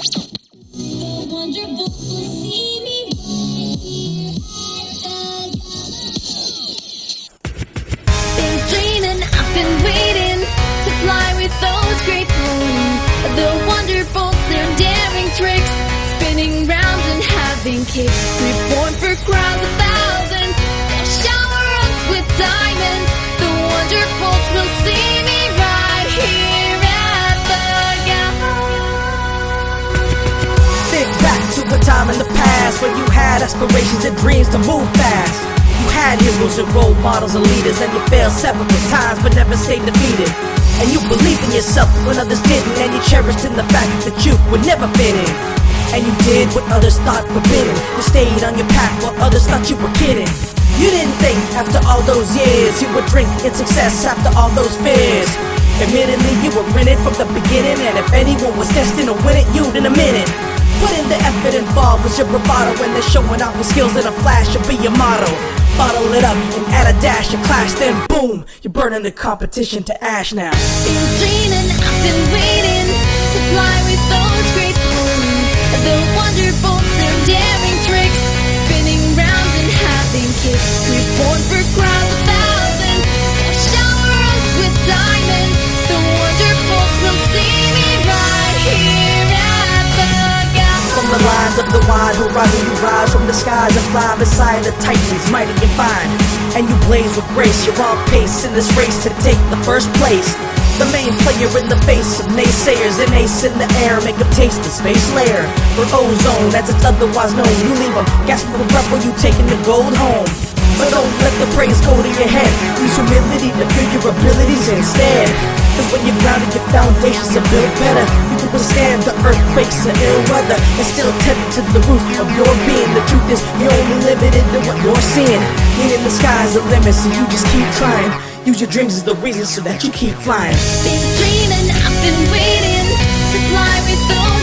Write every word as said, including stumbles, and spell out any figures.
The wonderful will see me right here at the Been dreaming, I've been waiting to fly with those great ponies. The wonderfuls, their daring tricks, spinning round and having kicks. Reborn for crowds of thousands, they'll shower us with diamonds. The wonderfuls will see me right here at the gala. Think back to a time in the past when you had aspirations and dreams to move fast. You had heroes and role models and leaders, and you failed several times but never stayed defeated. And you believed in yourself when others didn't, and you cherished in the fact that you would never fit in. And you did what others thought forbidden. You stayed on your path while others thought you were kidding. You didn't think after all those years you would drink in success after all those fears. Admittedly, you were in it from the beginning, and if anyone was destined to win it, you'd in a minute. Put in the effort involved with your bravado, when they're showing off your skills in a flash, you'll be your motto. Bottle it up and add a dash, your clash, then boom, you're burning the competition to ash now. Been dreaming, I've been waiting to fly with those great ponies. The wonderfuls, their daring tricks, spinning round and having kicks. Reborn for crowds of thousands, they'll shower us with diamonds. The wonderfuls will see me right here at the gala. From the lines of the wide horizon, you rise from the skies and fly beside the titans, mighty and fine. And you blaze with grace, you're on pace in this race to take the first place. The main player in the face of naysayers, an ace in the air, make them taste the space layer. For ozone, as it's otherwise known, you leave them gasping for breath while you taking the gold home. But don't let the praise go to your head, use humility to feel your abilities instead. Cause when you're grounded, your foundations are built better. You can withstand the earthquakes and ill weather, and still tend to the roots of your being. The truth is, you're only limited to what you're seeing. Meaning the sky's the limit, so you just keep trying. Use your dreams as the reason so that you keep flying. Been dreaming, I've been waiting to fly with those